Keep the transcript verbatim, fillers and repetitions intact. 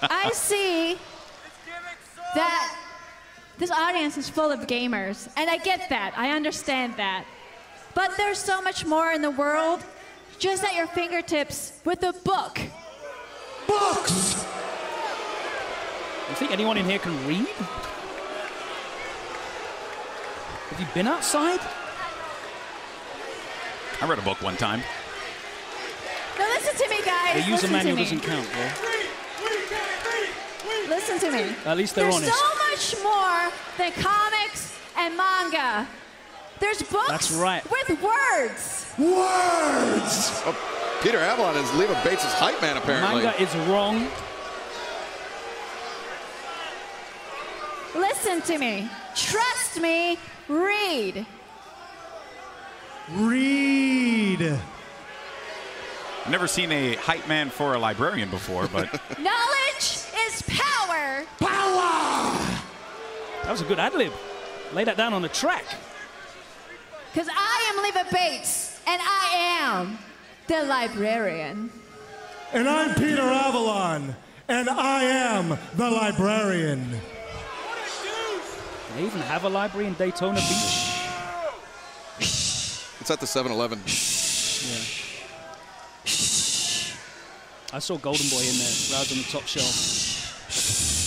I see that this audience is full of gamers, and I get that. I understand that. But there's so much more in the world just at your fingertips with a book. Books! You think anyone in here can read? Have you been outside? I read a book one time. Now listen to me, guys. The user listen manual to me. doesn't count, bro. Listen to me. At least they're There's honest. so much more than comics and manga. There's books That's right. with words. Words! Oh, Peter Avalon is Leva Bates' hype man, apparently. Manga is wrong. Listen to me. Trust me. Read. Read. I've never seen a hype man for a librarian before, but Knowledge is power. Power! That was a good ad-lib. Lay that down on the track. Because I am Leva Bates, and I am the librarian. And I'm Peter Avalon, and I am the librarian. They even have a library in Daytona Beach. It's at the seven eleven. Yeah. I saw Golden Boy in there, right on the top shelf.